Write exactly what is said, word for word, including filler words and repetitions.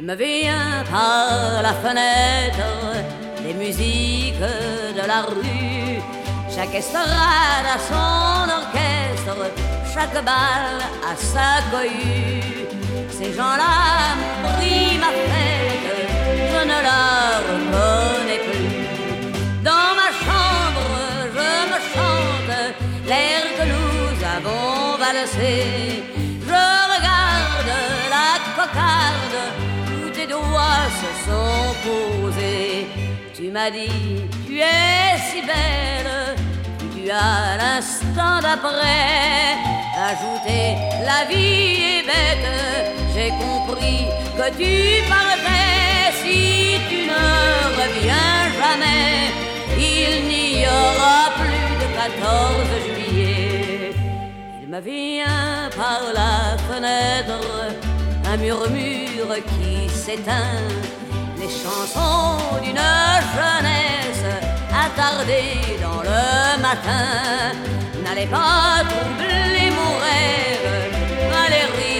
me vient par la fenêtre des musiques de la rue. Chaque estrade a son orchestre, chaque bal a sa cohue. Ces gens-là m'ont pris ma fête, je ne la reconnais plus. Dans ma chambre, je me chante l'air que nous avons valsé. Je regarde la cocarde où tes doigts se sont posés. Tu m'as dit, tu es si belle, tu as l'instant d'après ajouté, la vie est bête, j'ai compris que tu partais. Si tu ne reviens jamais, il n'y aura plus de quatorze juillet. Il me vient par la fenêtre un murmure qui s'éteint, les chansons d'une jeunesse attardée dans le matin. N'allez pas troubler mon rêve, Valérie.